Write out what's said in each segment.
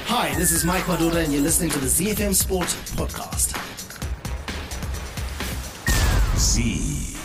Hi, this is Mike Madoda and you're listening to the ZFM Sport Podcast. Z.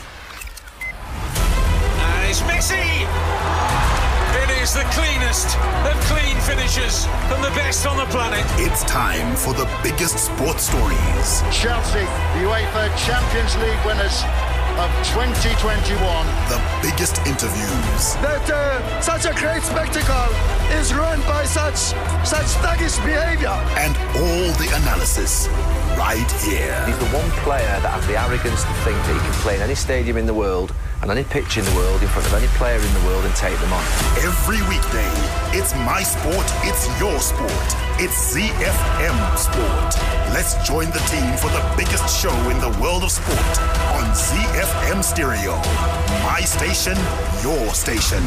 And it's Messi! It is the cleanest of clean finishes and the best on the planet. It's time for the biggest sports stories. Chelsea, the UEFA Champions League winners of 2021. The biggest interviews. That such a great spectacle is ruined by such thuggish behavior. And all the analysis right here. He's the one player that has the arrogance to think that he can play in any stadium in the world and any pitch in the world in front of any player in the world and take them on. Every weekday, it's my sport, it's your sport. It's ZFM Sport. Let's join the team for the biggest show in the world of sport on ZFM Stereo. My station, your station.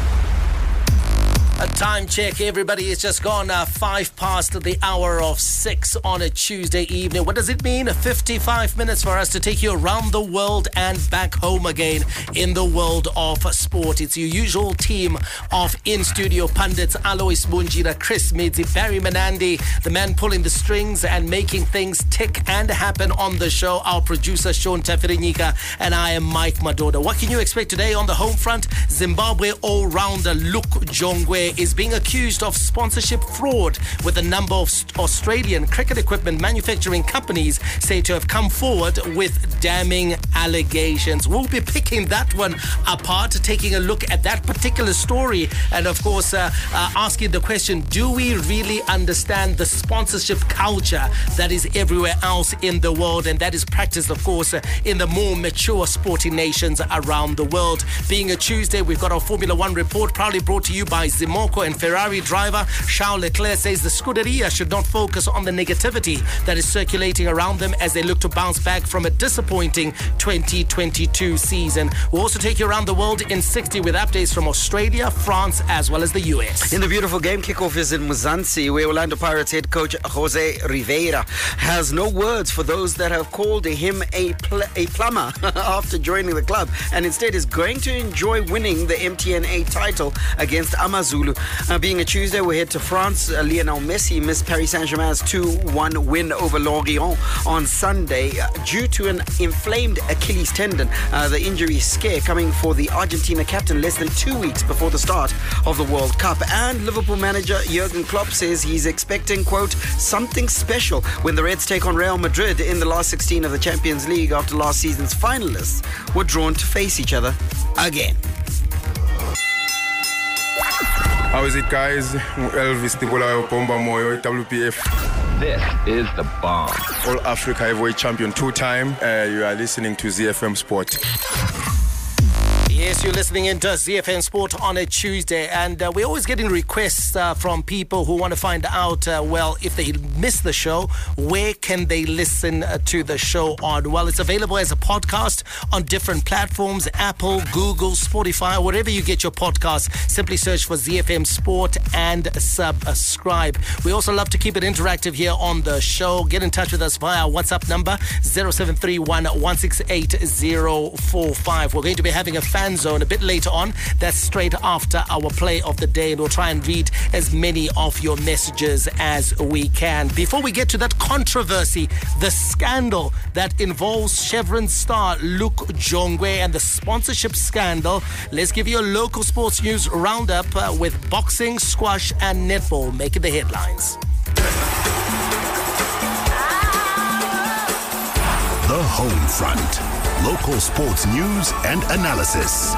A time check, everybody. It's just gone 5 past the hour of 6 on a Tuesday evening. What does it mean? 55 minutes for us to take you around the world and back home again in the world of sport. It's your usual team of in-studio pundits, Alois Munjira, Chris Midzi, Barry Menandi, the man pulling the strings and making things tick and happen on the show. Our producer, Sean Tafirinika, and I am Mike Madoda. What can you expect today on the home front? Zimbabwe all-rounder Luke Jongwe is being accused of sponsorship fraud, with a number of Australian cricket equipment manufacturing companies said to have come forward with damning allegations. We'll be picking that one apart, taking a look at that particular story, and of course asking the question, do we really understand the sponsorship culture that is everywhere else in the world, and that is practiced, of course, in the more mature sporting nations around the world. Being a Tuesday, we've got our Formula One report, proudly brought to you by Zimoko and Ferrari driver Charles Leclerc says the Scuderia should not focus on the negativity that is circulating around them as they look to bounce back from a disappointing 2022 season. We'll also take you around the world in 60 with updates from Australia, France, as well as the US. In the beautiful game, kickoff is in Mzansi, where Orlando Pirates head coach Jose Rivera has no words for those that have called him a plumber after joining the club, and instead is going to enjoy winning the MTN8 title against Amazulu. Being a Tuesday, we head to France. Lionel Messi missed Paris Saint-Germain's 2-1 win over Lorient on Sunday due to an inflamed Achilles tendon. The injury scare coming for the Argentina captain less than 2 weeks before the start of the World Cup. And Liverpool manager Jurgen Klopp says he's expecting, quote, something special when the Reds take on Real Madrid in the last 16 of the Champions League after last season's finalists were drawn to face each other again. How is it, guys? Elvis Tibulayo Pomba Moyo, WPF. This is the bomb. All Africa heavyweight champion 2-time. You are listening to ZFM Sport. Yes, you're listening into ZFM Sport on a Tuesday, and we're always getting requests from people who want to find out, if they miss the show, where can they listen to the show on? Well, it's available as a podcast on different platforms, Apple, Google, Spotify, wherever you get your podcasts. Simply search for ZFM Sport and subscribe. We also love to keep it interactive here on the show. Get in touch with us via our WhatsApp number, 0731 168 045. We're going to be having a fan zone a bit later on. That's straight after our play of the day, and we'll try and read as many of your messages as we can. Before we get to that controversy, the scandal that involves Chevron star Luke Jongwe and the sponsorship scandal, let's give you a local sports news roundup with boxing, squash and netball making the headlines. The Home Front. Local sports news and analysis.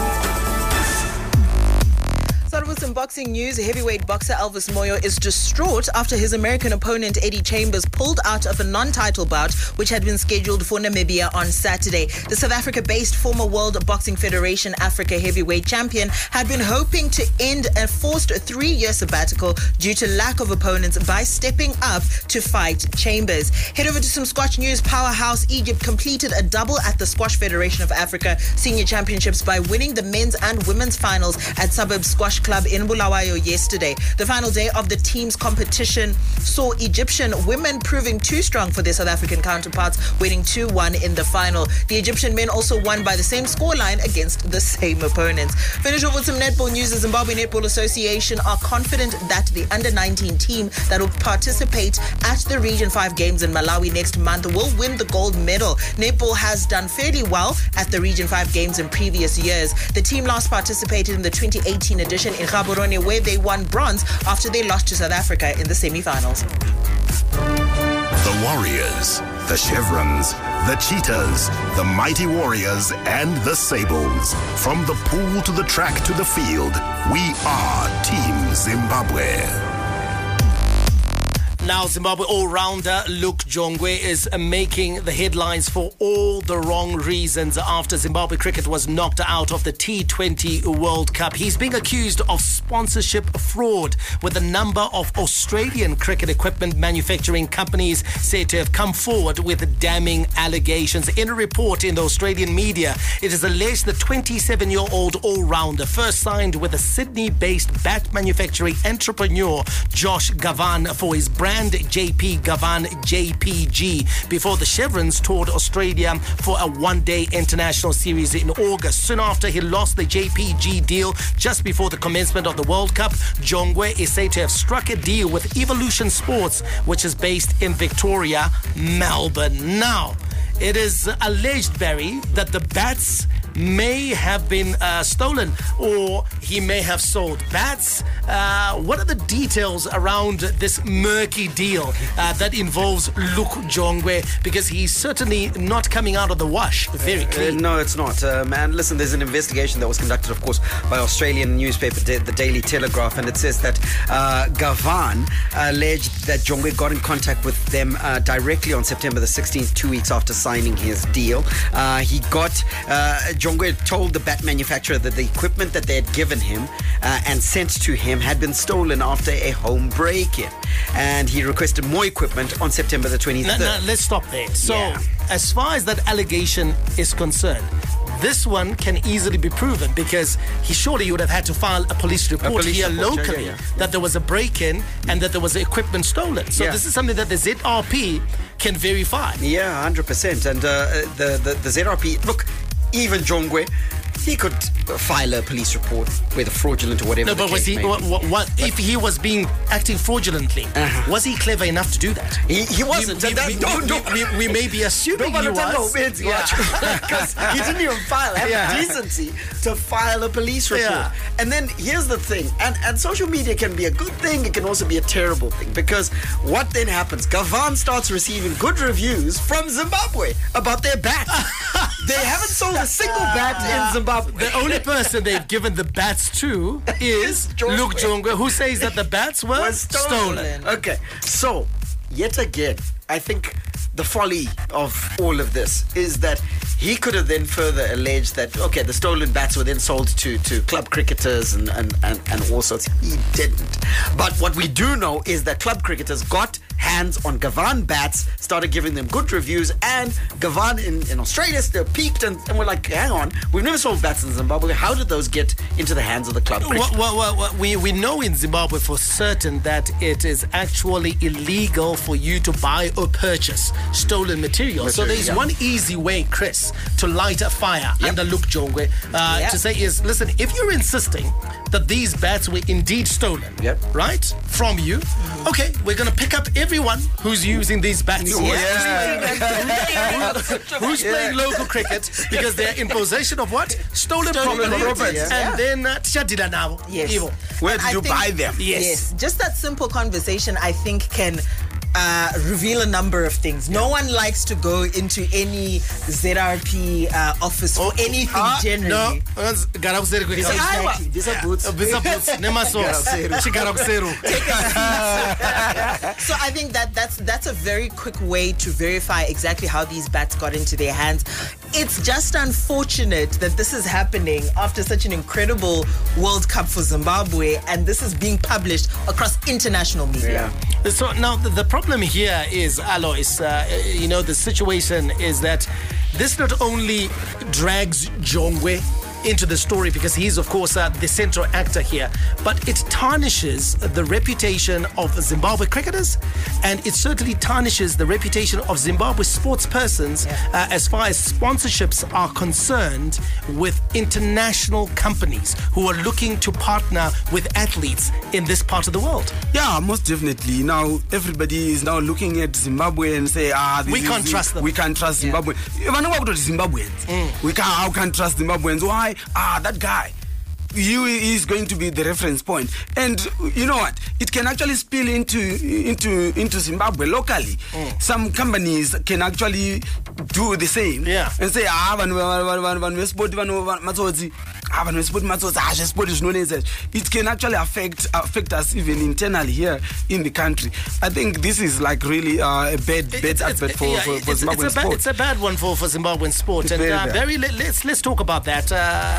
Started with some boxing news. Heavyweight boxer Elvis Moyo is distraught after his American opponent Eddie Chambers pulled out of a non-title bout which had been scheduled for Namibia on Saturday. The South Africa-based former World Boxing Federation Africa heavyweight champion had been hoping to end a forced 3-year sabbatical due to lack of opponents by stepping up to fight Chambers. Head over to some squash news. Powerhouse Egypt completed a double at the Squash Federation of Africa Senior Championships by winning the men's and women's finals at Suburb Squash Club in in Bulawayo yesterday. The final day of the team's competition saw Egyptian women proving too strong for their South African counterparts, winning 2-1 in the final. The Egyptian men also won by the same scoreline against the same opponents. Finish off with some netball news. The Zimbabwe Netball Association are confident that the under-19 team that will participate at the Region 5 Games in Malawi next month will win the gold medal. Netball has done fairly well at the Region 5 Games in previous years. The team last participated in the 2018 edition in Gaborone, where they won bronze after they lost to South Africa in the semi-finals. The Warriors, the Chevrons, the Cheetahs, the Mighty Warriors, and the Sables. From the pool to the track to the field, we are Team Zimbabwe. Now, Zimbabwe all-rounder Luke Jongwe is making the headlines for all the wrong reasons after Zimbabwe cricket was knocked out of the T20 World Cup. He's being accused of sponsorship fraud, with a number of Australian cricket equipment manufacturing companies said to have come forward with damning allegations. In a report in the Australian media, it is alleged the 27-year-old all-rounder first signed with a Sydney-based bat manufacturing entrepreneur Josh Gavan for his brand JP Gavan JPG before the Chevrons toured Australia for a one-day international series in August. Soon after he lost the JPG deal just before the commencement of the World Cup, Jongwe is said to have struck a deal with Evolution Sports, which is based in Victoria, Melbourne. Now, it is alleged, Barry, that the bats may have been stolen, or he may have sold bats. What are the details around this murky deal that involves Luke Jongwe? Because he's certainly not coming out of the wash very clean. No, it's not. Man, listen, there's an investigation that was conducted, of course, by Australian newspaper, the Daily Telegraph, and it says that Gavan alleged that Jongwe got in contact with them directly on September the 16th, 2 weeks after signing his deal. Jongwe told the bat manufacturer that the equipment that they had given him and sent to him had been stolen after a home break-in. And he requested more equipment on September the 23rd. Now, let's stop there. So, as far as that allegation is concerned, this one can easily be proven, because he would have had to file a police report here locally that there was a break-in and that there was equipment stolen. So this is something that the ZRP can verify. Yeah, 100%. And the ZRP, look, even Jongwe, he could file a police report, whether fraudulent or whatever. No, but was he? If he was acting fraudulently, was he clever enough to do that? He wasn't. We may be assuming he was. Because he didn't even have decency to file a police report. Yeah. And then here's the thing, and social media can be a good thing, it can also be a terrible thing, because what then happens? Gavan starts receiving good reviews from Zimbabwe about their bat. They haven't sold a single bat in Zimbabwe. The only person they've given the bats to is Luke Jongwe, who says that the bats were stolen. Okay, so yet again, I think the folly of all of this is that he could have then further alleged that, okay, the stolen bats were then sold to club cricketers and all sorts. He didn't. But what we do know is that club cricketers got hands on Gavan bats, started giving them good reviews, and Gavan in Australia still peaked and we're like, hang on, we've never sold bats in Zimbabwe. How did those get into the hands of the club cricketers? Well, we know in Zimbabwe for certain that it is actually illegal for you to buy or purchase stolen material. So there's one easy way, Chris, to light a fire under Luke Jongwe to say is, listen, if you're insisting that these bats were indeed stolen, right, from you, okay, we're going to pick up everyone who's using these bats. Who's playing local cricket, because they're in possession of what? Stolen property. And then where did you buy them? Yes. Just that simple conversation, I think, can reveal a number of things. No one likes to go into any ZRP office for anything generally. No. These are boots. So I think that's a very quick way to verify exactly how these bats got into their hands. It's just unfortunate that this is happening after such an incredible World Cup for Zimbabwe, and this is being published across international media. So now the problem here is, Alois, the situation is that this not only drags Jongwe into the story because he's, of course, the central actor here. But it tarnishes the reputation of Zimbabwe cricketers, and it certainly tarnishes the reputation of Zimbabwe sports persons as far as sponsorships are concerned with international companies who are looking to partner with athletes in this part of the world. Yeah, most definitely. Now, everybody is now looking at Zimbabwe and say, we can't trust them. We can't trust Zimbabwe. Zimbabweans. How can trust Zimbabweans? Why? That guy. He is going to be the reference point. And you know what? It can actually spill into Zimbabwe locally. Some companies can actually do the same. Yeah. And say, it can actually affect us even internally here in the country. I think this is like really a bad aspect for Zimbabwean sport. It's a bad one for Zimbabwean sport. Let's talk about that.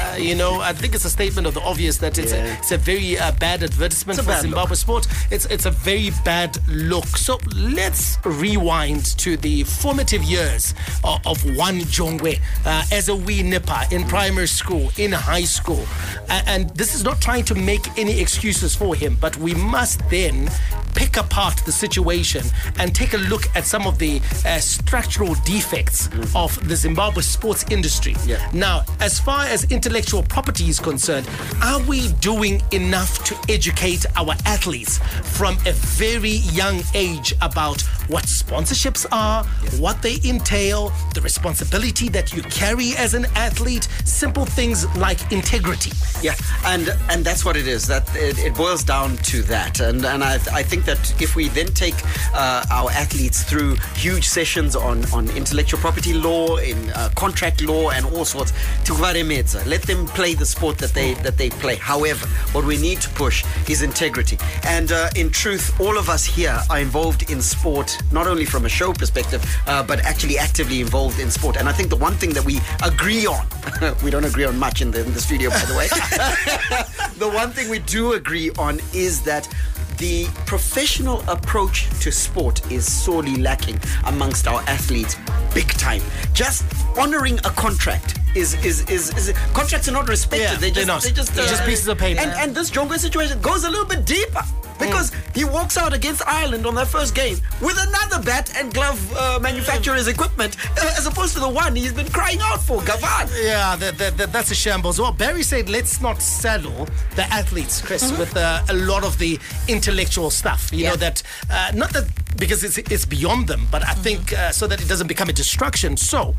I think it's a statement of the obvious that it's a very bad advertisement for Zimbabwe sport. It's a very bad look. So let's rewind to the formative years of one Jongwe as a wee nipper in primary school, in high school. And this is not trying to make any excuses for him, but we must then pick apart the situation and take a look at some of the structural defects of the Zimbabwe sports industry. Now, as far as intellectual property is concerned, are we doing enough to educate our athletes from a very young age about what sponsorships are, what they entail, the responsibility that you carry as an athlete, simple things like integrity? Yeah, and that's what it is. That it boils down to that. And I think that if we then take our athletes through huge sessions on intellectual property law, in contract law, and all sorts, let them play the sport that they play. However, what we need to push is integrity. And in truth, all of us here are involved in sport, not only from a show perspective, but actually actively involved in sport. And I think the one thing that we agree on, we don't agree on much in the studio, by the way. The one thing we do agree on is that the professional approach to sport is sorely lacking amongst our athletes, big time. Just honoring a contract is contracts are not respected. They're just pieces of paper. And this Jongwe situation goes a little bit deeper. Because he walks out against Ireland on their first game with another bat and glove manufacturer's equipment, as opposed to the one he's been crying out for, Gavin. Yeah, that's a shambles. Well, Barry said let's not saddle the athletes, Chris, with a lot of the intellectual stuff. You know, that not that because it's beyond them, but I think so that it doesn't become a distraction. So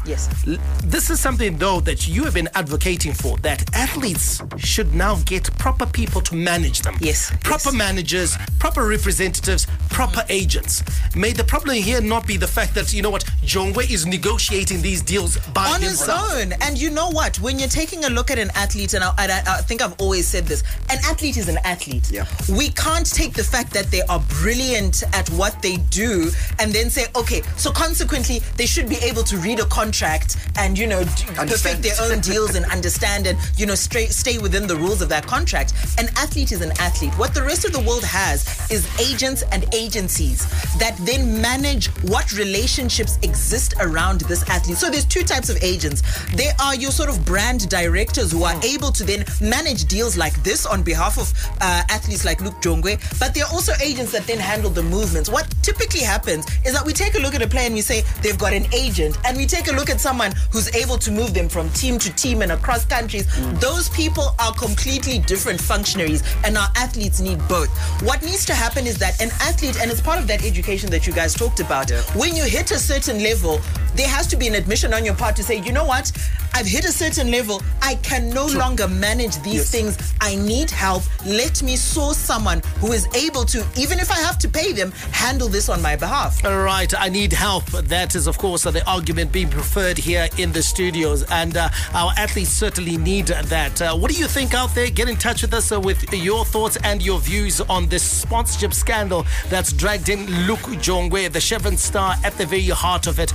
this is something, though, that you have been advocating for, that athletes should now get proper people to manage them. Proper managers, proper representatives, proper agents. May the problem here not be the fact that, you know what, Jongwe is negotiating these deals by himself. His own. And you know what, when you're taking a look at an athlete, and I think I've always said this, an athlete is an athlete. We can't take the fact that they are brilliant at what they do and then say, okay, so consequently they should be able to read a contract and, perfect their own deals and understand and, stay within the rules of that contract. An athlete is an athlete. What the rest of the world has is agents and agencies that then manage what relationships exist around this athlete. So there's two types of agents. There are your sort of brand directors who are able to then manage deals like this on behalf of athletes like Luke Jongwe, but there are also agents that then handle the movements. What typically happens is that we take a look at a player and we say they've got an agent, and we take a look at someone who's able to move them from team to team and across countries. Those people are completely different functionaries, and our athletes need both. What needs to happen is that an athlete, and it's part of that education that you guys talked about, when you hit a certain level, there has to be an admission on your part to say, you know what, I've hit a certain level, I can no longer manage these things, I need help, let me source someone who is able to, even if I have to pay them, handle this on my behalf. All right, I need help. That is, of course, the argument being preferred here in the studios, and our athletes certainly need that. What do you think out there? Get in touch with us with your thoughts and your views on this sponsorship scandal that's dragged in Luke Jongwe, the Chevron star, at the very heart of it. 07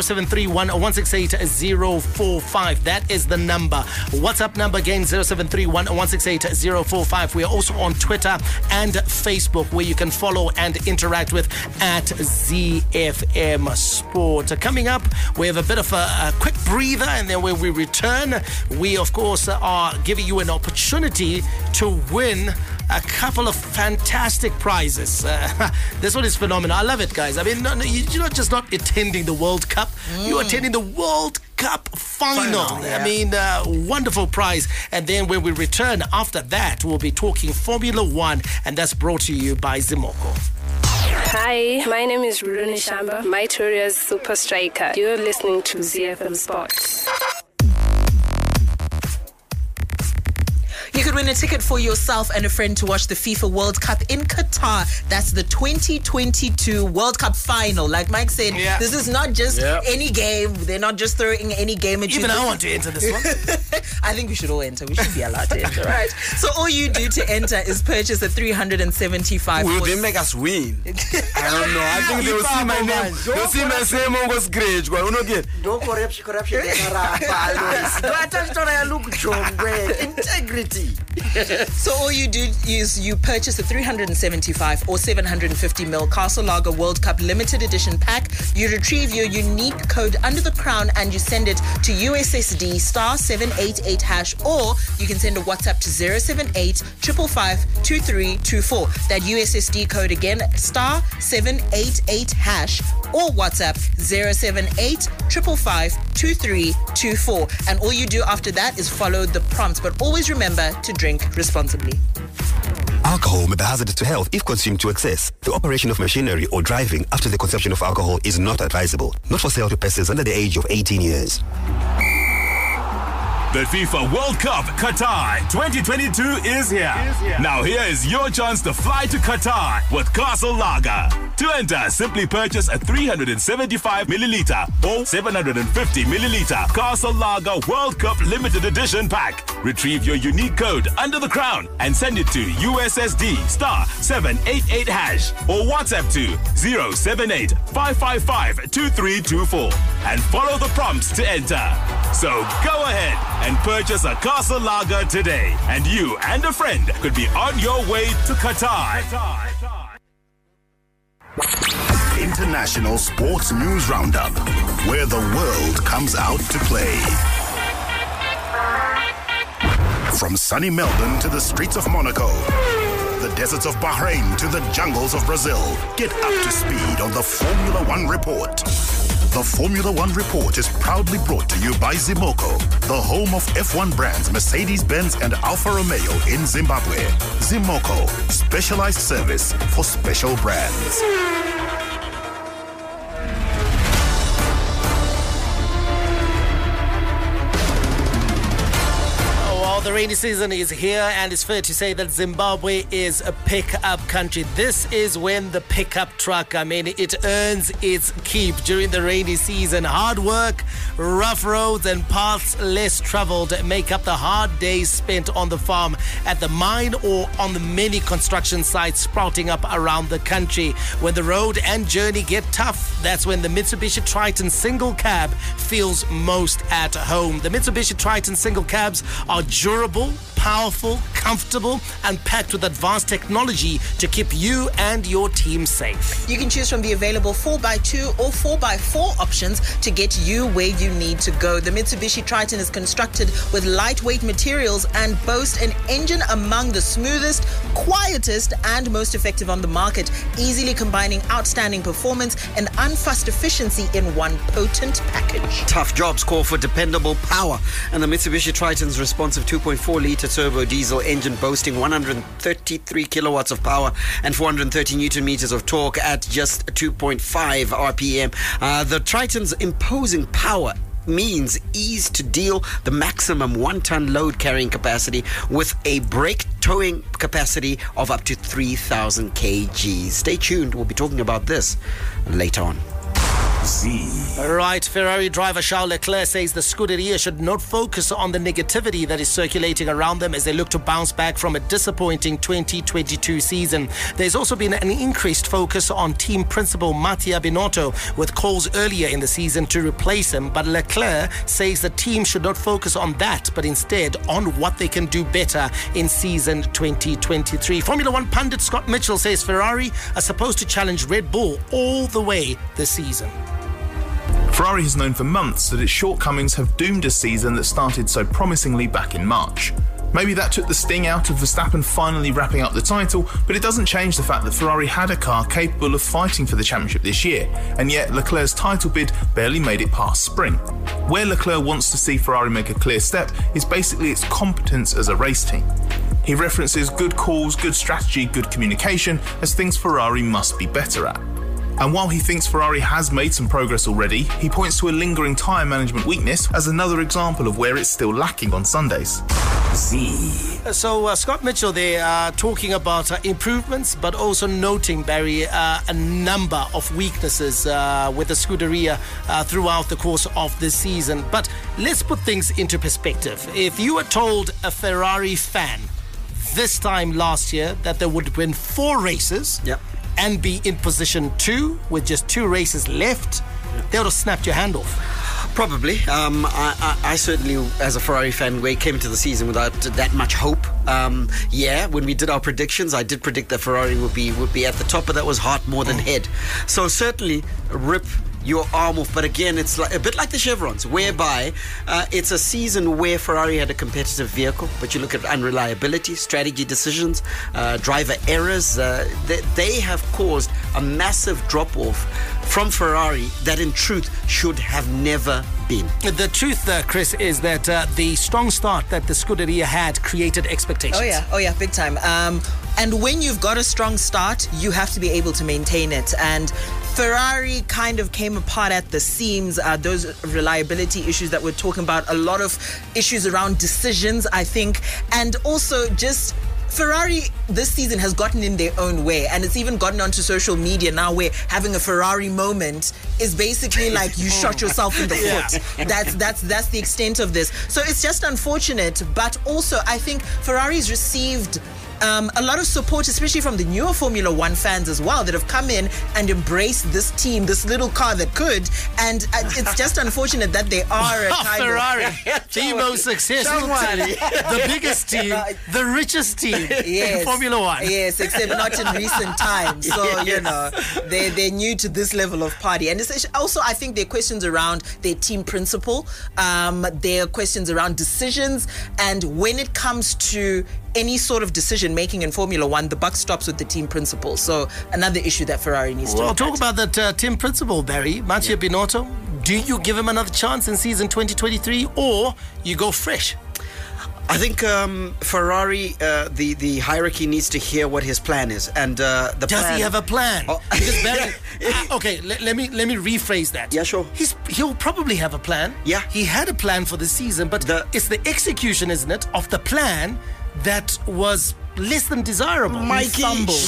0731 168 045. That is the number. WhatsApp number again, 0731 168 045. We are also on Twitter and Facebook, where you can follow and interact with at ZFM Sport. Coming up, we have a bit of a quick breather, and then when we return, we of course are giving you an opportunity to win a couple of fantastic prizes. This one is phenomenal. I love it, guys. I mean, you're not just not attending the World Cup, you're attending the World Cup final. Yeah. I mean, wonderful prize. And then when we return after that, we'll be talking Formula One, and that's brought to you by Zimoko. Hi, my name is Ruruni Shamba, Mytoria's Super Striker. You're listening to ZFM Sports. You could win a ticket for yourself and a friend to watch the FIFA World Cup in Qatar. That's the 2022 World Cup final. Like Mike said, this is not just any game. They're not just throwing any game at you. Even I want to enter this one. I think we should all enter. We should be allowed to enter, right? So all you do to enter is purchase a 375. Will they make us win? I don't know. I think they will see my name. They'll see my name on the scratch. Don't corruption. Integrity. So all you do is you purchase a 375 or 750 ml Castle Lager World Cup limited edition pack. You retrieve your unique code under the crown and you send it to USSD *788#, or you can send a WhatsApp to 078 555 2324. That USSD code again, *788#, or WhatsApp 078 555 2324. And all you do after that is follow the prompts, but always remember to drink responsibly. Alcohol may be hazardous to health if consumed to excess. The operation of machinery or driving after the consumption of alcohol is not advisable. Not for sale to persons under the age of 18 years. The FIFA World Cup Qatar 2022 is here. Now here is your chance to fly to Qatar with Castle Lager. To enter, simply purchase a 375 milliliter or 750 milliliter Castle Lager World Cup limited edition pack. Retrieve your unique code under the crown and send it to USSD *788# or WhatsApp to 078 555 2324 and follow the prompts to enter. So go ahead and purchase a Castle Lager today, and you and a friend could be on your way to Qatar. International Sports News Roundup, where the world comes out to play. From sunny Melbourne to the streets of Monaco, the deserts of Bahrain to the jungles of Brazil, get up to speed on the Formula One Report. The Formula One Report is proudly brought to you by Zimoko, the home of F1 brands Mercedes-Benz and Alfa Romeo in Zimbabwe. Zimoko, specialized service for special brands. The rainy season is here, and it's fair to say that Zimbabwe is a pick-up country. This is when the pickup truck, it earns its keep during the rainy season. Hard work, rough roads, and paths less traveled make up the hard days spent on the farm, at the mine, or on the many construction sites sprouting up around the country. When the road and journey get tough, that's when the Mitsubishi Triton single cab feels most at home. The Mitsubishi Triton single cabs are durable, powerful, comfortable, and packed with advanced technology to keep you and your team safe. You can choose from the available 4x2 or 4x4 options to get you where you need to go. The Mitsubishi Triton is constructed with lightweight materials and boasts an engine among the smoothest, quietest, and most effective on the market, easily combining outstanding performance and unfussed efficiency in one potent package. Tough jobs call for dependable power, and the Mitsubishi Triton's responsive 2.4-litre turbo diesel engine boasting 133 kilowatts of power and 430 newton meters of torque at just 2.5 RPM. The Triton's imposing power means ease to deal the maximum 1-ton load carrying capacity with a brake towing capacity of up to 3,000 kg. Stay tuned. We'll be talking about this later on. Right, Ferrari driver Charles Leclerc says the Scuderia should not focus on the negativity that is circulating around them as they look to bounce back from a disappointing 2022 season. There's also been an increased focus on team principal Mattia Binotto, with calls earlier in the season to replace him, but Leclerc says the team should not focus on that, but instead on what they can do better in season 2023. Formula One pundit Scott Mitchell says Ferrari are supposed to challenge Red Bull all the way this season. Ferrari has known for months that its shortcomings have doomed a season that started so promisingly back in March. Maybe that took the sting out of Verstappen finally wrapping up the title, but it doesn't change the fact that Ferrari had a car capable of fighting for the championship this year, and yet Leclerc's title bid barely made it past spring. Where Leclerc wants to see Ferrari make a clear step is basically its competence as a race team. He references good calls, good strategy, good communication as things Ferrari must be better at. And while he thinks Ferrari has made some progress already, he points to a lingering tyre management weakness as another example of where it's still lacking on Sundays. So Scott Mitchell there talking about improvements, but also noting, Barry, a number of weaknesses with the Scuderia throughout the course of this season. But let's put things into perspective. If you were told a Ferrari fan this time last year that they would win 4 races and be in position 2 with just 2 races left, they would have snapped your hand off. Probably. I certainly, as a Ferrari fan, we came to the season without that much hope. When we did our predictions, I did predict that Ferrari would be at the top, but that was heart more than head. So certainly, rip your arm off. But again, it's like, a bit like the Chevrons, whereby it's a season where Ferrari had a competitive vehicle, but you look at unreliability, strategy decisions, driver errors. They have caused a massive drop-off from Ferrari that in truth should have never been. The truth, Chris, is that the strong start that the Scuderia had created expectations. Oh yeah, big time. And when you've got a strong start, you have to be able to maintain it. And Ferrari kind of came apart at the seams. Those reliability issues that we're talking about, a lot of issues around decisions, I think, and also just Ferrari this season has gotten in their own way, and it's even gotten onto social media now where having a Ferrari moment is basically like you shot yourself in the foot. That's the extent of this. So it's just unfortunate, but also I think Ferrari's received a lot of support, especially from the newer Formula One fans as well, that have come in and embraced this team, this little car that could. And it's just unfortunate that they are a kind Ferrari, of the most successful team, the biggest team, the richest team in Formula One. Yes, except not in recent times. So, you know, they're new to this level of party. And it's also, I think there are questions around their team principle. There are questions around decisions. And when it comes to any sort of decision making in Formula One, the buck stops with the team principal. So another issue that Ferrari needs to talk about that team principal, Barry. Mattia Binotto, do you give him another chance in season 2023 or you go fresh? I think Ferrari, the hierarchy needs to hear what his plan is, and does he have a plan? Because Barry, okay, let me rephrase that. Yeah, sure. He'll probably have a plan. Yeah, he had a plan for the season, but it's the execution, isn't it, of the plan that was less than desirable. Mikey,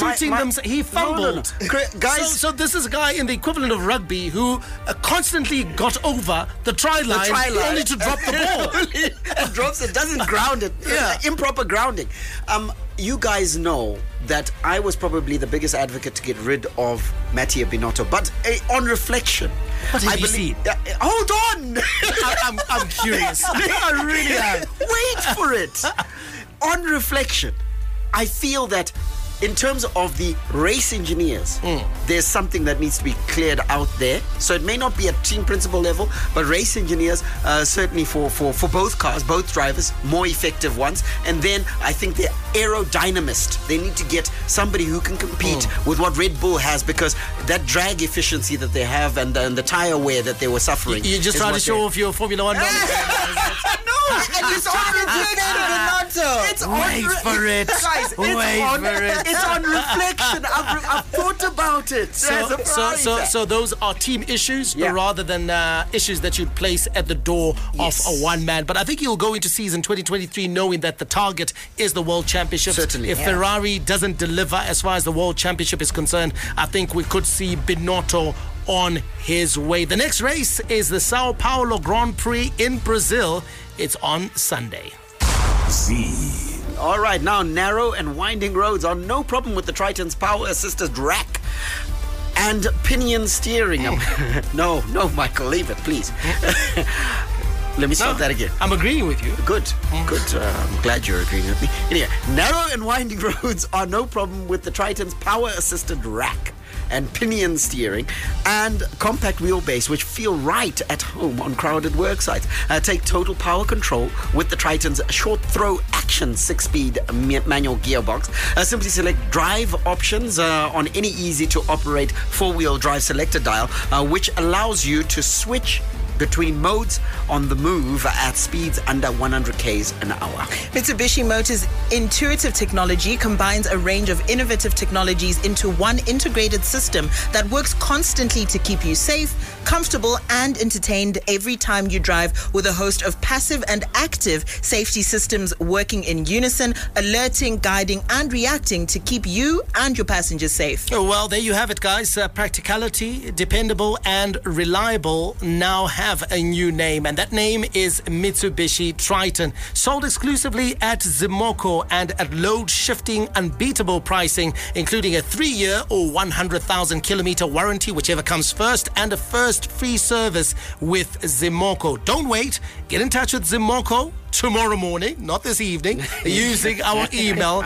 he fumbled. No. Guys, so this is a guy in the equivalent of rugby who constantly got over the try line only to drop the ball. And drops it, doesn't ground it. Improper grounding. You guys know that I was probably the biggest advocate to get rid of Mattia Binotto, but on reflection, what did you see? Hold on. I'm curious. I really am. Wait for it. On reflection, I feel that in terms of the race engineers, there's something that needs to be cleared out there. So it may not be at team principal level, but race engineers, certainly for both cars, both drivers, more effective ones. And then I think they're aerodynamist. They need to get somebody who can compete with what Red Bull has, because that drag efficiency that they have and the tire wear that they were suffering. You just trying to show off your Formula One and it's Wait for it. Guys, it's on reflection. I've thought about it. So those are team issues rather than issues that you'd place at the door of a one man. But I think you'll go into season 2023 knowing that the target is the World Championship. Certainly. If Ferrari doesn't deliver as far as the World Championship is concerned, I think we could see Binotto on his way. The next race is the Sao Paulo Grand Prix in Brazil. It's on Sunday. All right, now narrow and winding roads are no problem with the Triton's power-assisted rack and pinion steering. No, Michael, leave it, please. Let me start that again. I'm agreeing with you. Good. I'm glad you're agreeing with me. Anyway, narrow and winding roads are no problem with the Triton's power-assisted rack and pinion steering and compact wheelbase, which feel right at home on crowded work sites. Take total power control with the Triton's short throw action 6-speed manual gearbox. Simply select drive options on any easy to operate 4-wheel drive selector dial, which allows you to switch between modes on the move at speeds under 100 k's an hour. Mitsubishi Motors' intuitive technology combines a range of innovative technologies into one integrated system that works constantly to keep you safe, comfortable, and entertained every time you drive, with a host of passive and active safety systems working in unison, alerting, guiding, and reacting to keep you and your passengers safe. Well, there you have it, guys. Practicality, dependable, and reliable now have a new name, and that name is Mitsubishi Triton. Sold exclusively at Zimoco and at load-shifting, unbeatable pricing, including a 3-year or 100,000 kilometer warranty, whichever comes first, and a first free service with Zimoco. Don't wait. Get in touch with Zimoco tomorrow morning, not this evening, using our email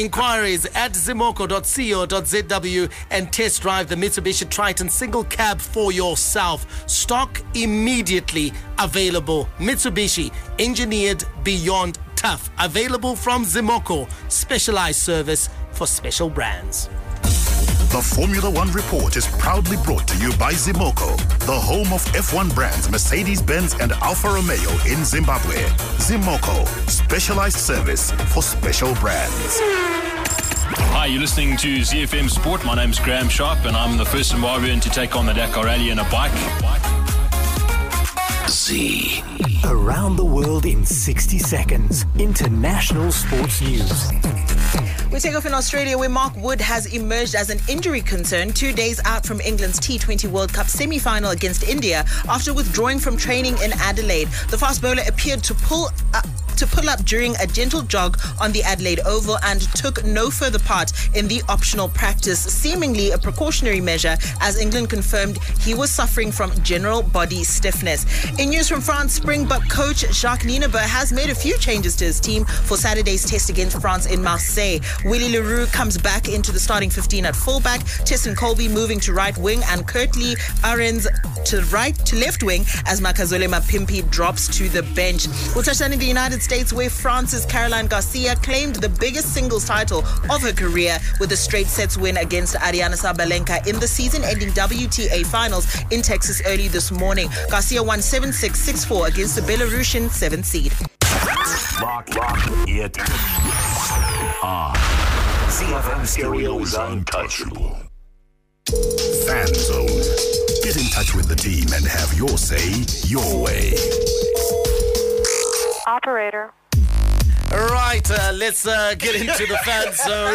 inquiries@zimoco.co.zw and test drive the Mitsubishi Triton single cab for yourself. Stock immediately available. Mitsubishi, engineered beyond tough. Available from Zimoco, specialized service for special brands. The Formula One Report is proudly brought to you by Zimoco, the home of F1 brands Mercedes-Benz and Alfa Romeo in Zimbabwe. Zimoco, specialized service for special brands. Hi, you're listening to ZFM Sport. My name's Graham Sharp, and I'm the first Zimbabwean to take on the Dakar Rally in a bike. Z. Around the world in 60 seconds. International sports news. We take off in Australia, where Mark Wood has emerged as an injury concern 2 days out from England's T20 World Cup semi-final against India after withdrawing from training in Adelaide. The fast bowler appeared to pull up during a gentle jog on the Adelaide Oval and took no further part in the optional practice, seemingly a precautionary measure, as England confirmed he was suffering from general body stiffness. In news from France, Springbok coach Jacques Nienaber has made a few changes to his team for Saturday's test against France in Marseille. Willie Leroux comes back into the starting 15 at fullback, Tesson Colby moving to right wing, and Kurtley Arends to left wing as Makazole Mapimpi drops to the bench. We'll touch on in the United States, where France's Caroline Garcia claimed the biggest singles title of her career with a straight sets win against Ariana Sabalenka in the season-ending WTA Finals in Texas early this morning. Garcia won 7-6, 6-4 against the Belarusian 7th seed. Lock it on. ZFM Stereo is untouchable. Fan Zone. Get in touch with the team and have your say your way. Operator. Right, let's get into the fan zone.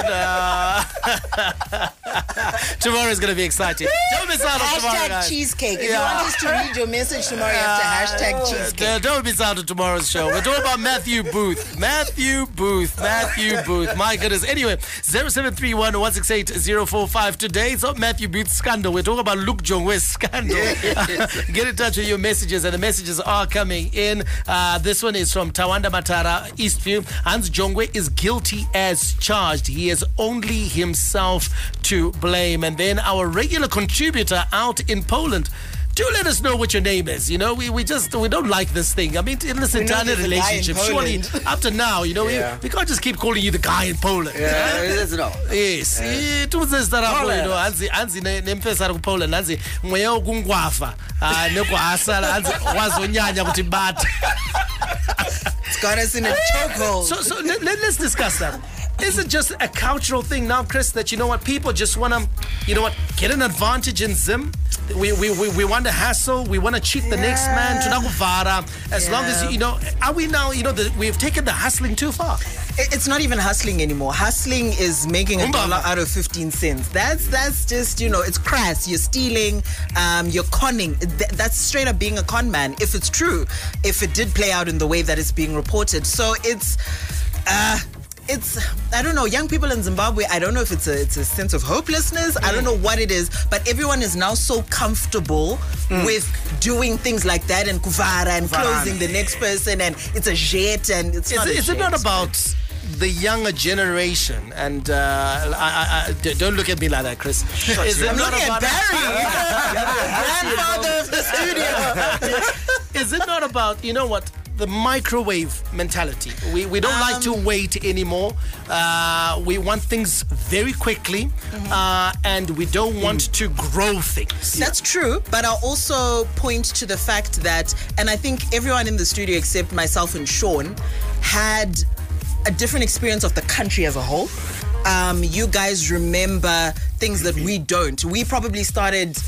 Tomorrow's going to be exciting. Don't miss out on tomorrow, guys. Cheesecake. If you want us to read your message tomorrow, you have to #cheesecake. Don't miss out on tomorrow's show. We're talking about Matthew Booth. Matthew Booth. My goodness. Anyway, 0731-168-045. Today, it's not Matthew Booth's scandal. We're talking about Luke Jongwe's scandal. Get in touch with your messages, and the messages are coming in. This one is from Tawanda Matara, Eastview. Hans Jongwe is guilty as charged. He has only himself to blame. And then our regular contributor out in Poland, do let us know what your name is. You know, we don't like this thing. I mean, in this entire relationship, surely up to now, you know, we can't just keep calling you the guy in Poland. Yeah, it's not. Yes. Anzi nemfesa ku Poland, anzi mweya ukungwafa. Nekwasala anzi wazonyanya kuti bata. It's got us in a chokehold. So let's discuss that. Is it just a cultural thing now, Chris, that, you know what, people just want to, you know what, get an advantage in Zim? We want to hassle. We want to cheat the next man. As long as, you know, are we now, you know, we've taken the hustling too far? It's not even hustling anymore. Hustling is making $1 out of 15 cents. That's just, it's crass. You're stealing, you're conning. That's straight up being a con man, if it's true, if it did play out in the way that it's being reported. So it's I don't know, young people in Zimbabwe, I don't know if it's a sense of hopelessness. I don't know what it is, but everyone is now so comfortable with doing things like that and kuvara and closing the next person, and it's a jet, and it's not Is it not about the younger generation? And don't look at me like that, Chris. I'm looking at Barry, grandfather of the studio. Is it not about, the microwave mentality? We don't like to wait anymore. We want things very quickly, and we don't want to grow things. That's true, but I'll also point to the fact that, and I think everyone in the studio except myself and Sean had a different experience of the country as a whole. You guys remember things that we don't. We probably started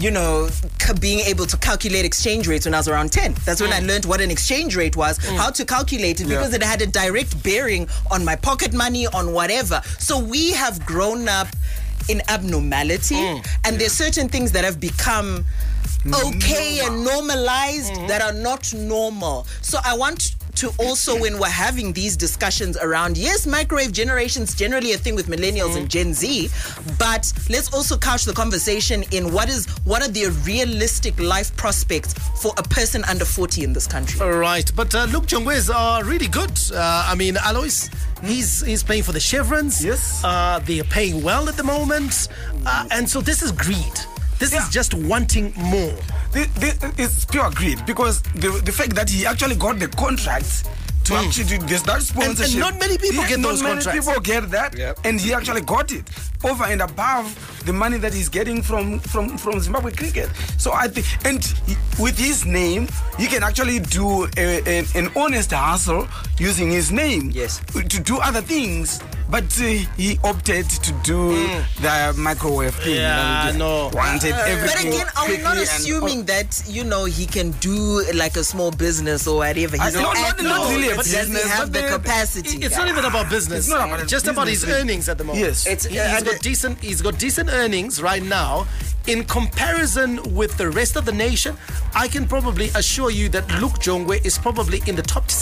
being able to calculate exchange rates when I was around 10. That's when I learned what an exchange rate was, how to calculate it, because it had a direct bearing on my pocket money, on whatever. So we have grown up in abnormality, and there's certain things that have become okay and normalized that are not normal. So I want to also, when we're having these discussions around, yes, microwave generation's generally a thing with millennials and Gen Z, but let's also couch the conversation in what are the realistic life prospects for a person under 40 in this country. All right, but Luke Jongwe's are really good. Alois, he's paying for the chevrons. Yes. They are paying well at the moment. And so this is greed. This is just wanting more. It's pure greed, because the fact that he actually got the contract to actually get that sponsorship. And not many people get those contracts. Not many people get that, and he actually got it over and above the money that he's getting from Zimbabwe Cricket. So I think, and with his name, he can actually do an honest hustle using his name. Yes. To do other things. But he opted to do the microwave thing. Yeah, no. Wanted everything. But again, are we not assuming that, he can do like a small business or whatever? He's not really a but business. does he have the capacity? It's not even about business. It's not about just about his earnings at the moment. Yes. He's got decent earnings right now. In comparison with the rest of the nation, I can probably assure you that Luke Jongwe is probably in the top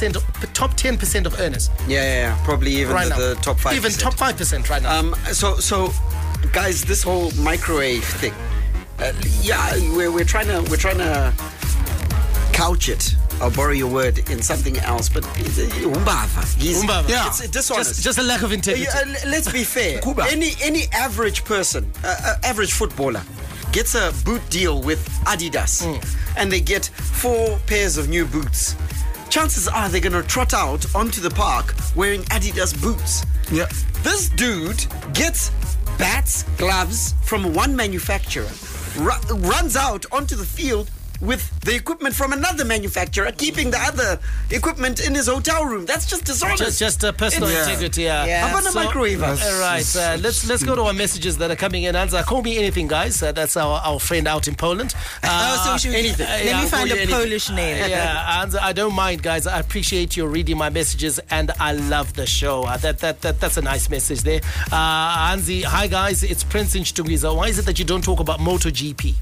10% of earners. Yeah. Probably even right the top 5%. Even top 5% right now. So, guys, this whole microwave thing, we're trying to couch it. I'll borrow your word in something else, but Umbava. Yeah, it's dishonest. Just a lack of integrity. Let's be fair. Any average person, average footballer, gets a boot deal with Adidas, and they get 4 pairs of new boots. Chances are they're going to trot out onto the park wearing Adidas boots. Yeah. This dude gets bats, gloves from one manufacturer, runs out onto the field with the equipment from another manufacturer, keeping the other equipment in his hotel room. That's just dishonest. Just personal integrity. How about a microwave? All right, let's go to our messages that are coming in. Anza, call me anything, guys. That's our friend out in Poland. Anything. Let me find a Polish name. Anza, I don't mind, guys. I appreciate you reading my messages, and I love the show. That's a nice message there. Anzi, hi guys, it's Prince in Chitungwiza. Why is it that you don't talk about MotoGP?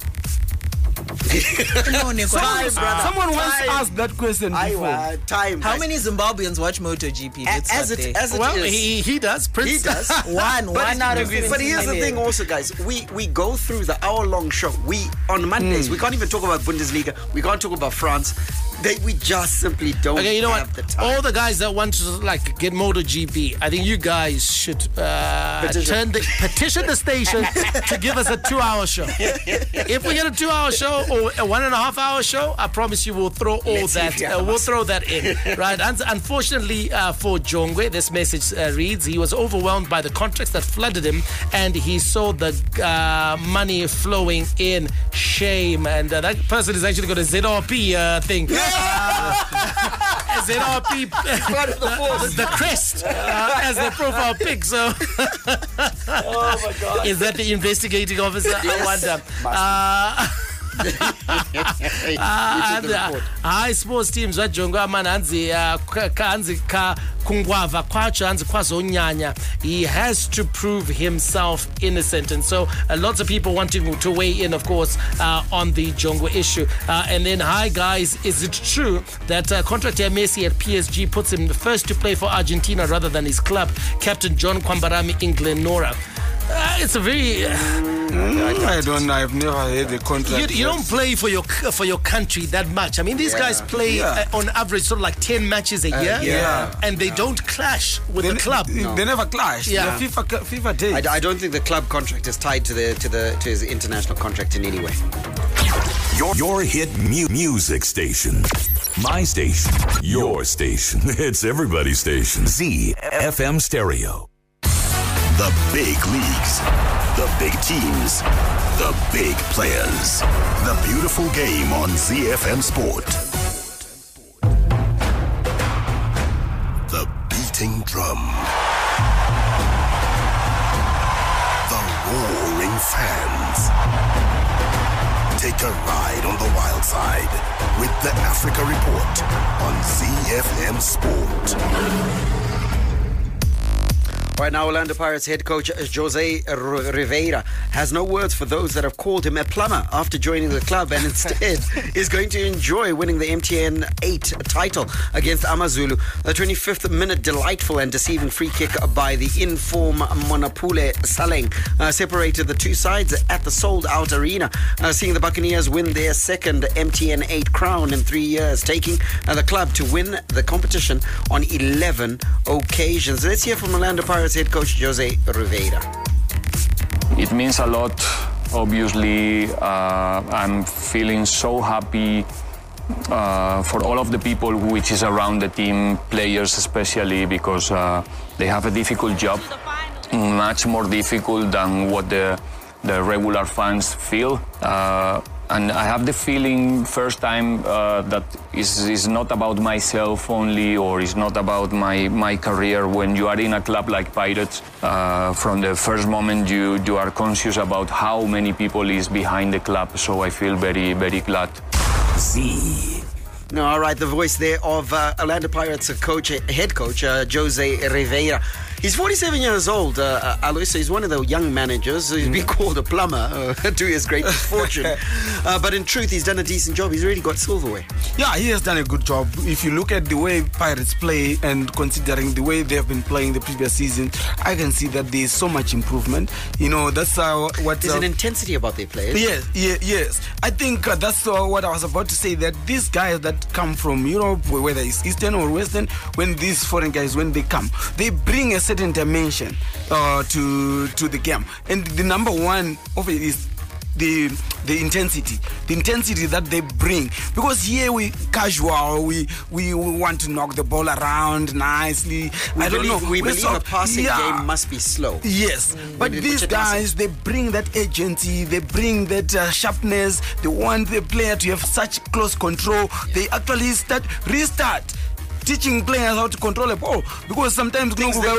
Someone once asked that question before. How many Zimbabweans watch MotoGP? As it is. He does. Prince He does. one out of 50. But here's the thing also, guys. We go through the hour-long show. On Mondays, we can't even talk about Bundesliga. We can't talk about France. We just simply don't have the time. All the guys that want to get MotoGP, I think you guys should petition the station to give us a 2-hour show. If we get a 2-hour show or a 1.5-hour show, I promise you we'll throw we'll throw that in. Right? Unfortunately for Jongwe, this message reads, he was overwhelmed by the contracts that flooded him, and he saw the money flowing in. Shame. And that person is actually got a ZRP thing. ZRP, the crest as the profile pic. So, oh my God, is that the investigating officer? Yes. I wonder. High sports teams vajonga manhanzi kungwava kwacho hanzi kwazonyanya. He has to prove himself innocent, and so lots of people wanting to weigh in, of course, on the Jongo issue. And then, hi guys, is it true that contract Messi at PSG puts him first to play for Argentina rather than his club? Captain John Kwambarami in Glenora. It's a very. I don't know. I've never heard the contract. You don't play for your country that much. I mean, these guys play on average sort of like 10 matches a year, and they don't clash with the club. They never clash. Yeah. The FIFA days. I don't think the club contract is tied to his international contract in any way. Your hit music station. My station. Your station. It's everybody's station. ZFM Stereo. The big leagues, the big teams, the big players. The beautiful game on ZFM Sport. The beating drum. The roaring fans. Take a ride on the wild side with the Africa Report on ZFM Sport. Right now, Orlando Pirates head coach Jose Rivera has no words for those that have called him a plumber after joining the club, and instead is going to enjoy winning the MTN 8 title against Amazulu. The 25th minute delightful and deceiving free kick by the in-form Monapule Saleng separated the two sides at the sold-out arena, seeing the Buccaneers win their second MTN 8 crown in 3 years, taking the club to win the competition on 11 occasions. Let's hear from Orlando Pirates head coach Jose Rivera. It means a lot. Obviously, I'm feeling so happy for all of the people which is around the team, players especially, because they have a difficult job, much more difficult than what the regular fans feel. And I have the feeling first time that is not about myself only, or it's not about my career. When you are in a club like Pirates, from the first moment you are conscious about how many people is behind the club. So I feel very, very glad. No, all right, the voice there of Orlando Pirates head coach Jose Rivera. He's 47 years old, Alois, so he's one of the young managers. He's been called a plumber to his great misfortune. But in truth, he's done a decent job. He's already got silverware. Yeah, he has done a good job. If you look at the way Pirates play and considering the way they've been playing the previous season, I can see that there's so much improvement. You know, that's what... There's an intensity about their players. Yes. I think that's what I was about to say, that these guys that come from Europe, whether it's Eastern or Western, when these foreign guys, when they come, they bring a certain dimension to the game, and the number one of it is the intensity that they bring, because here we casual, we want to knock the ball around nicely. We believe a passing game must be slow. Yes, but these guys, they bring that agency, they bring that sharpness. They want the player to have such close control. They actually restart teaching players how to control a ball, because sometimes things they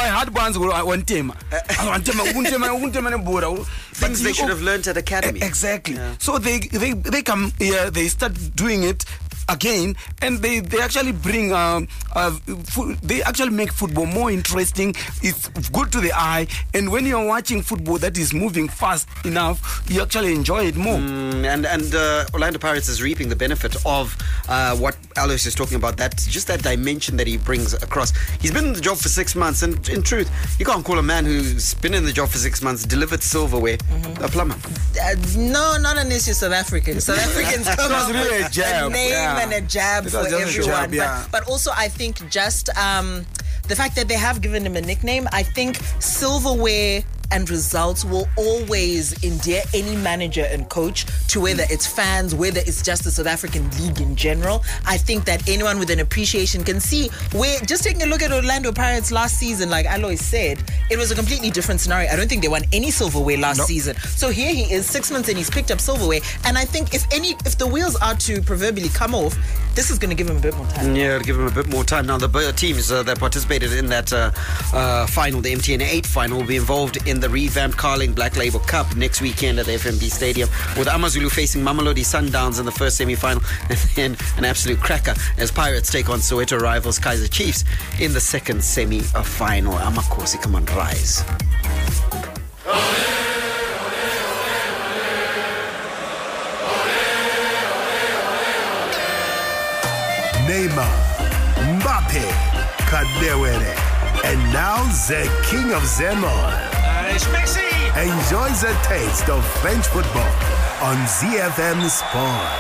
should have learned at academy. Exactly. Yeah. So they come here, they start doing it again, and they actually bring they actually make football more interesting. It's good to the eye, and when you're watching football that is moving fast enough, you actually enjoy it more. And Orlando Pirates is reaping the benefit of what Alois is talking about, that just that dimension that he brings across. He's been in the job for 6 months, and in truth, you can't call a man who's been in the job for 6 months, delivered silverware, a plumber. No, not unless you're South African. South Africans come up really with a name and a jab for everyone. But also, I think just the fact that they have given him a nickname, I think silverware and results will always endear any manager and coach to whether it's fans, whether it's just the South African League in general. I think that anyone with an appreciation can see where, just taking a look at Orlando Pirates last season, like Alois said, it was a completely different scenario. I don't think they won any silverware last season. So here he is, 6 months, and he's picked up silverware. And I think if the wheels are to proverbially come off, this is going to give him a bit more time. Yeah, it'll give him a bit more time. Now, the teams that participated in that final, the MTN 8 final, will be involved in in the revamped Carling Black Label Cup next weekend at the FMD Stadium, with AmaZulu facing Mamelodi Sundowns in the first semi-final, and then an absolute cracker as Pirates take on Soweto rivals Kaizer Chiefs in the second semi-final. Amakhosi, come on, rise. Neymar, Mbappe, Kadewere, and now the king of them all. It's Messi! Enjoy the taste of French football on ZFM Sport.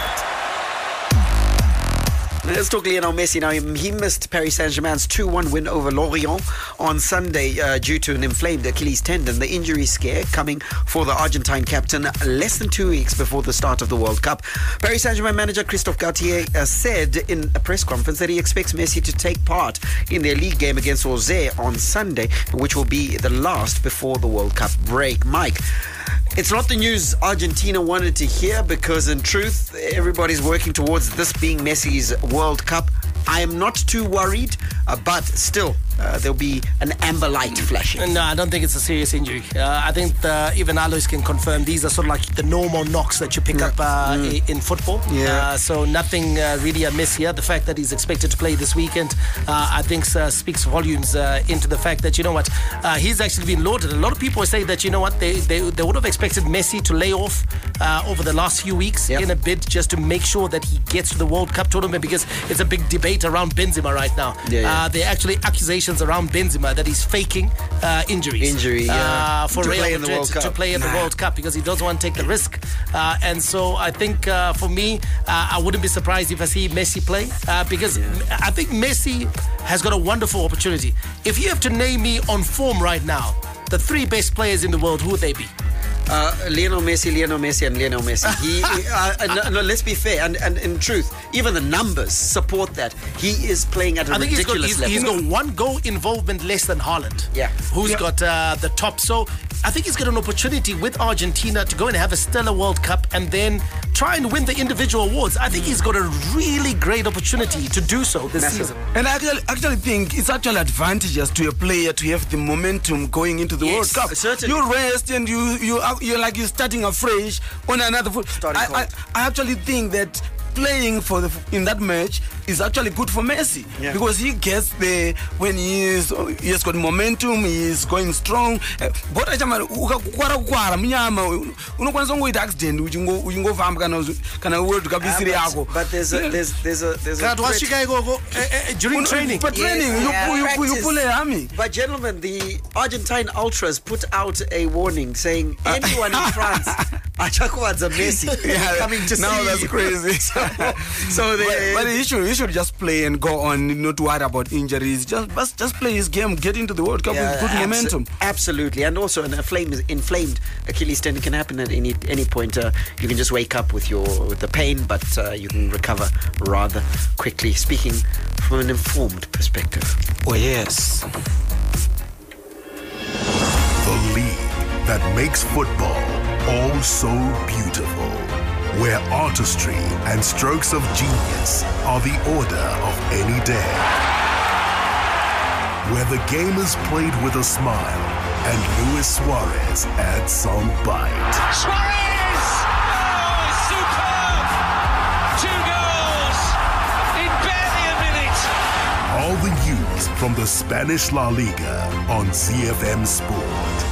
Let's talk Lionel Messi now. He missed Paris Saint-Germain's 2-1 win over Lorient on Sunday due to an inflamed Achilles tendon. The injury scare coming for the Argentine captain less than 2 weeks before the start of the World Cup. Paris Saint-Germain manager Christophe Galtier said in a press conference that he expects Messi to take part in their league game against Auxerre on Sunday, which will be the last before the World Cup break. Mike, it's not the news Argentina wanted to hear, because in truth, everybody's working towards this being Messi's World Cup. I am not too worried, but still, there'll be an amber light flashing. No, I don't think it's a serious injury. I think even Alois can confirm these are sort of like the normal knocks that you pick up in football. So nothing really amiss here. The fact that he's expected to play this weekend, I think speaks volumes into the fact that, you know what, he's actually been lauded. A lot of people say that, you know what, they would have expected Messi to lay off over the last few weeks in a bid just to make sure that he gets to the World Cup tournament, because it's a big debate around Benzema right now. There are actually accusations around Benzema that he's faking injuries for Real Madrid to play in the World Cup, because he doesn't want to take the risk. And so I think for me, I wouldn't be surprised if I see Messi play, because I think Messi has got a wonderful opportunity. If you have to name me on form right now, the 3 best players in the world, who would they be? Lionel Messi, and Lionel Messi. No, let's be fair. And in truth, even the numbers support that. He is playing at a ridiculous level. He's got 1 goal involvement less than Haaland, who's got the top. So I think he's got an opportunity with Argentina to go and have a stellar World Cup and then try and win the individual awards. I think he's got a really great opportunity to do so this season. And I actually think it's actually advantageous to a player to have the momentum going into the World Cup. Certainly. You rest and you're like you're starting afresh on another foot. I actually think that playing in that match is actually good for Messi, because he gets there when he has got momentum, he is going strong. But during training. You pull a hammy. But gentlemen, the Argentine ultras put out a warning saying anyone in France, Achakwadza Messi coming to see. Now that's crazy. But he should just play and go on, not worry about injuries. Just play his game, get into the World Cup with good momentum. Absolutely, and also an inflamed Achilles tendon can happen at any point. You can just wake up with the pain, but you can recover rather quickly. Speaking from an informed perspective. Oh yes. The league that makes football all so beautiful, where artistry and strokes of genius are the order of any day. Where the game is played with a smile and Luis Suarez adds some bite. Suarez! Oh, superb! 2 goals in barely a minute. All the news from the Spanish La Liga on ZFM Sport.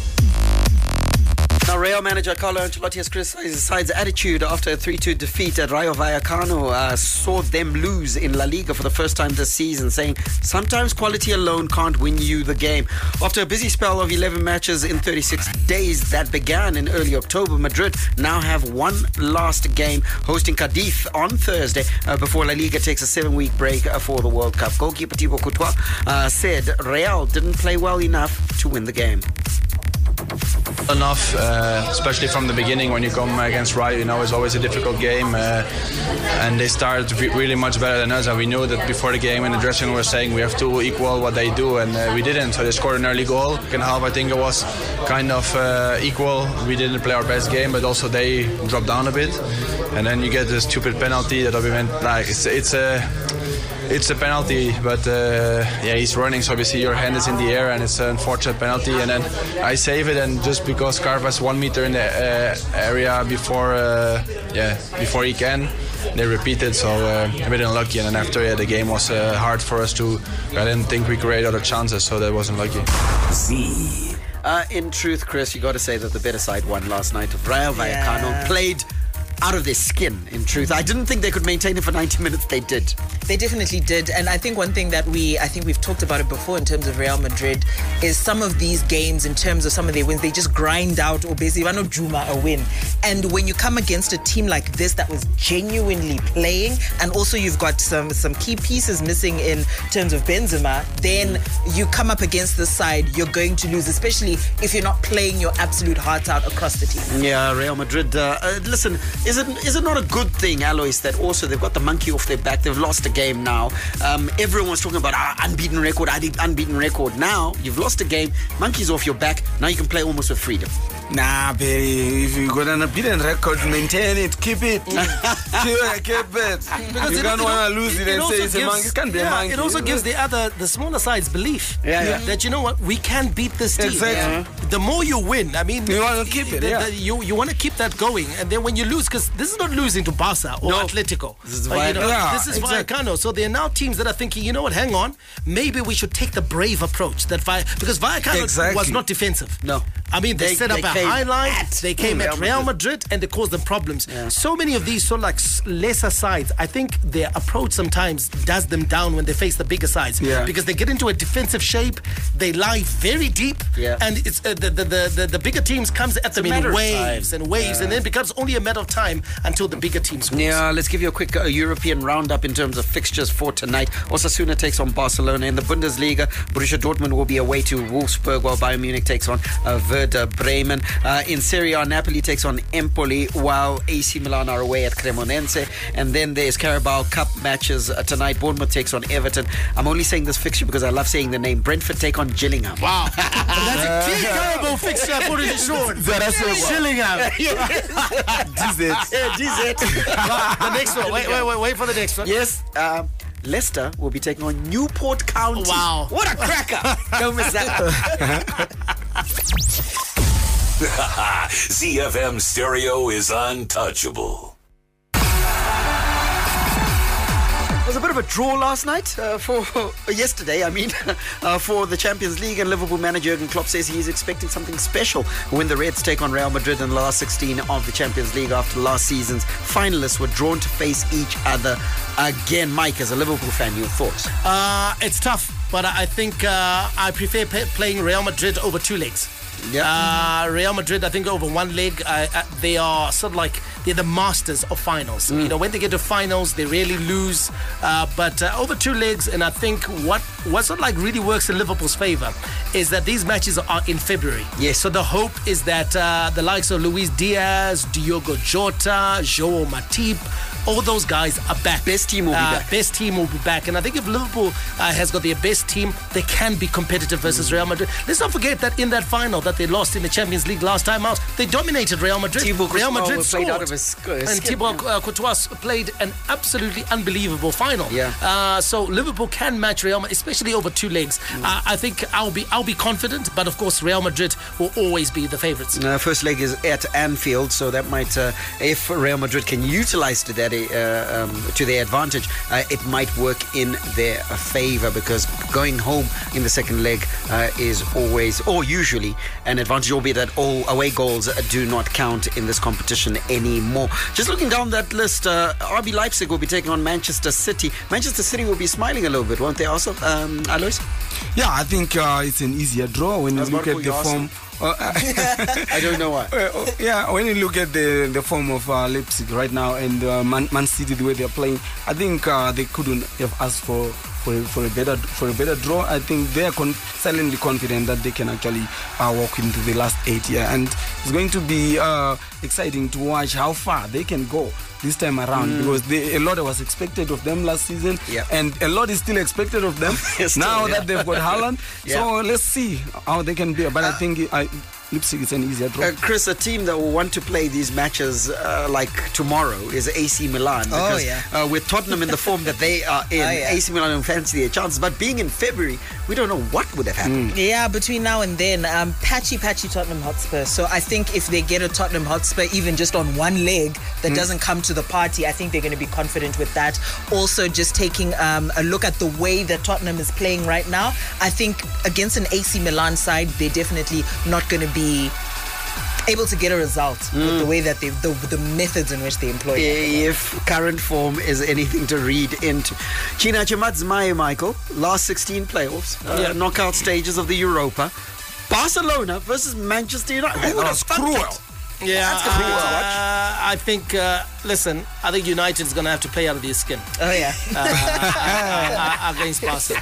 Now, Real manager Carlo Ancelotti has criticized his side's attitude after a 3-2 defeat at Rayo Vallecano saw them lose in La Liga for the first time this season, saying sometimes quality alone can't win you the game. After a busy spell of 11 matches in 36 days that began in early October, Madrid now have one last game, hosting Cadiz on Thursday before La Liga takes a 7-week break for the World Cup. Goalkeeper Thibaut Courtois said Real didn't play well enough to win the game. Enough, especially from the beginning when you come against Rayo, you know, it's always a difficult game, and they started really much better than us, and we knew that before the game in the dressing room we were saying we have to equal what they do, and we didn't. So they scored an early goal. Second half I think it was kind of equal. We didn't play our best game, but also they dropped down a bit, and then you get this stupid penalty that we went like it's it's a penalty, but he's running, so obviously your hand is in the air, and it's an unfortunate penalty. And then I save it, and just because Carva's 1 meter in the area before he can, they repeated, so a bit unlucky. And then after the game was hard for us to. I didn't think we created other chances, so that wasn't lucky. In truth, Chris, you got to say that the better side won last night. Rayo Vallecano played out of their skin, in truth. I didn't think they could maintain it for 90 minutes. They did. They definitely did. And I think one thing that I think we've talked about it before in terms of Real Madrid is some of these games, in terms of some of their wins, they just grind out or basically Juma a win. And when you come against a team like this that was genuinely playing, and also you've got some key pieces missing in terms of Benzema, then you come up against this side, you're going to lose, especially if you're not playing your absolute heart out across the team. Yeah, Real Madrid. Listen, is it not a good thing, Alois, that also they've got the monkey off their back? They've lost a game now. Everyone was talking about unbeaten record. Now you've lost a game, monkey's off your back. Now you can play almost with freedom. Nah, Perry, if you got an unbeaten record, maintain it, keep it. Keep it. Because you don't want to lose it and say it's a monkey. It can't be a monkey. It also gives the smaller sides belief that, you know what, we can beat this team. Exactly. The more you win, I mean, you want to keep it. You want to keep that going, and then when you lose, because this is not losing to Barca or Atletico. This is Vallecano. So there are now teams that are thinking, you know what, hang on, maybe we should take the brave approach because Vallecano was not defensive. No. I mean, they set up a high line, they came at Real Madrid, and they caused them problems. Yeah. So many of these sort of like lesser sides, I think their approach sometimes does them down when they face the bigger sides. Yeah. Because they get into a defensive shape, they lie very deep, and it's the bigger teams comes at them in waves and waves, and then it becomes only a matter of time until the bigger teams win. Yeah, let's give you a quick European roundup in terms of fixtures for tonight. Osasuna takes on Barcelona. In the Bundesliga, Borussia Dortmund will be away to Wolfsburg, while Bayern Munich takes on Werder Bremen. In Serie A, Napoli takes on Empoli, while AC Milan are away at Cremonense. And then there's Carabao Cup matches tonight. Bournemouth takes on Everton. I'm only saying this fixture because I love saying the name. Brentford take on Gillingham. Wow. That's a key Carabao fixture, I put it short. Gillingham. GZ. The next one. Wait for the next one. Yes. Leicester will be taking on Newport County. Wow. What a cracker. Don't miss that. ZFM Stereo is untouchable. It was a bit of a draw last night for the Champions League, and Liverpool manager Jurgen Klopp says he's expecting something special when the Reds take on Real Madrid in the last 16 of the Champions League after last season's finalists were drawn to face each other again. Mike, as a Liverpool fan, your thoughts? It's tough, but I think I prefer playing Real Madrid over two legs. Yeah. Real Madrid, I think over one leg, they are sort of like they're the masters of finals. You know, when they get to finals, they rarely lose. But over two legs, and I think what sort of like really works in Liverpool's favour is that these matches are in February. Yes. So the hope is that the likes of Luis Diaz, Diogo Jota, João Matip, all those guys are back. Best team will be back. Best team will be back. And I think if Liverpool has got their best team, they can be competitive versus Real Madrid. Let's not forget that in that final that they lost in the Champions League last time out, they dominated Real Madrid. Real Madrid scored. Out of his and Thibaut Courtois played an absolutely unbelievable final. Yeah. So Liverpool can match Real Madrid, especially over two legs. I think I'll be confident, but of course Real Madrid will always be the favourites. First leg is at Anfield, so that might, if Real Madrid can utilise to their advantage, it might work in their favour, because going home in the second leg is always, or usually, an advantage, albeit that all away goals do not count in this competition anymore. Just looking down that list, RB Leipzig will be taking on Manchester City. Manchester City will be smiling a little bit, won't they also, Alois? Yeah, I think it's an easier draw when you look at the form. I don't know why. When you look at the form of Leipzig right now and Man City, the way they're playing, I think they couldn't have asked for a better draw. I think they are silently confident that they can actually walk into the last 8 years, and it's going to be exciting to watch how far they can go this time around, because a lot was expected of them last season, and a lot is still expected of them now that they've got Haaland. So let's see how they can be. But I think Leipzig is an easier draw. Chris, a team that will want to play these matches like tomorrow is AC Milan. Because, with Tottenham in the form that they are in, AC Milan will fancy their chances. But being in February, we don't know what would have happened. Yeah, between now and then, patchy Tottenham Hotspur. So I think if they get a Tottenham Hotspur even just on one leg that doesn't come to the party, I think they're going to be confident with that. Also, just taking a look at the way that Tottenham is playing right now, I think against an AC Milan side, they're definitely not going to be able to get a result with the way that the methods in which they employ if current form is anything to read into. China Chimadzmaye, Michael, last 16 playoffs, knockout stages of the Europa. Barcelona versus Manchester United. Who would have cruel? Yeah, that's going to be to watch. I think, listen, I think United is going to have to play out of their skin. Oh, yeah. Against Barca.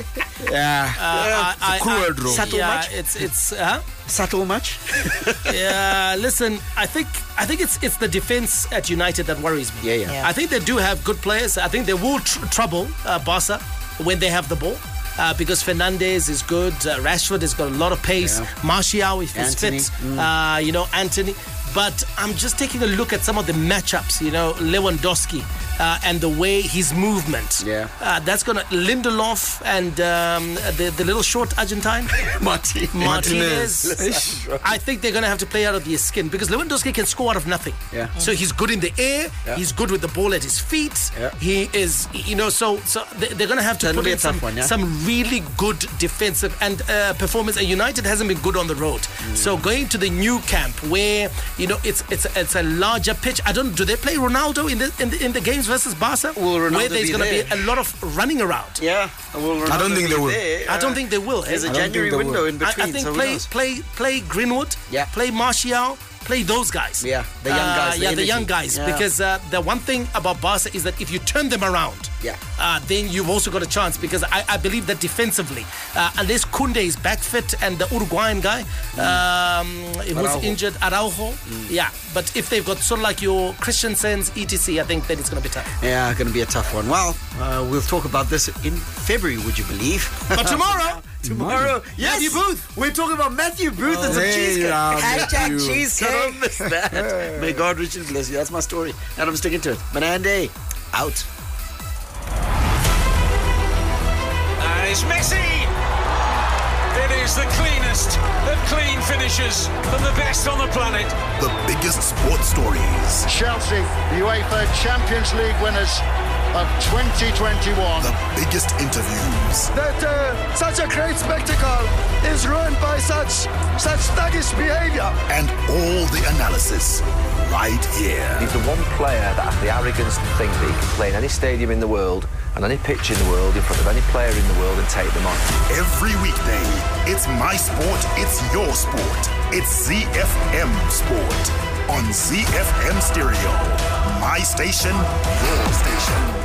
Cruel draw. Subtle much? Subtle much? Yeah, listen, I think it's the defense at United that worries me. Yeah. I think they do have good players. I think they will trouble Barca when they have the ball. Because Fernandes is good, Rashford has got a lot of pace, Martial if he's fit, Anthony. But I'm just taking a look at some of the matchups, Lewandowski and the way his movement. That's going to Lindelof and the little short Argentine Martinez. I think they're going to have to play out of their skin because Lewandowski can score out of nothing. So he's good in the air. He's good with the ball at his feet. He is, so they're going to have to put in some really good defensive and performance. And United hasn't been good on the road. So going to the new camp where it's a larger pitch. Do they play Ronaldo in the games versus Barca? Where there's going to be a lot of running around. Yeah, I don't think they will. I don't think they will. There's a January window in between. I think play Greenwood. Play Martial. Play those guys. Yeah, the young guys. The young guys. Yeah. Because the one thing about Barca is that if you turn them around, then you've also got a chance. Because I believe that defensively, unless Koundé is back fit and the Uruguayan guy who's injured, Araujo. But if they've got sort of like your Christensen's, etc., I think that it's going to be tough. Yeah, going to be a tough one. Well, we'll talk about this in February, would you believe? But tomorrow, yes, Matthew Booth. We're talking about Matthew Booth and some cheesecake. Hashtag cheesecake. Don't miss that. May God richly bless you. That's my story. And I'm sticking to it. Manande, out. And it's Messi. It is the cleanest of clean finishes and the best on the planet. The biggest sports stories. Chelsea, UEFA Champions League winners of 2021. The biggest interviews. That such a great spectacle is ruined by such thuggish behaviour. And all the analysis right here. He's the one player that has the arrogance to think that he can play in any stadium in the world and any pitch in the world in front of any player in the world and take them on. Every weekday, it's my sport, it's your sport. It's ZFM Sport on ZFM Stereo. My station, your station.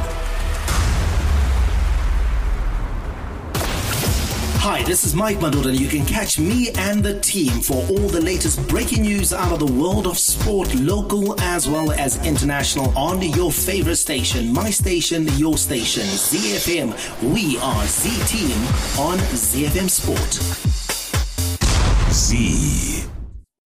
Hi, this is Mike Madoda, and you can catch me and the team for all the latest breaking news out of the world of sport, local as well as international, on your favorite station, my station, your station, ZFM. We are Z Team on ZFM Sport. Z.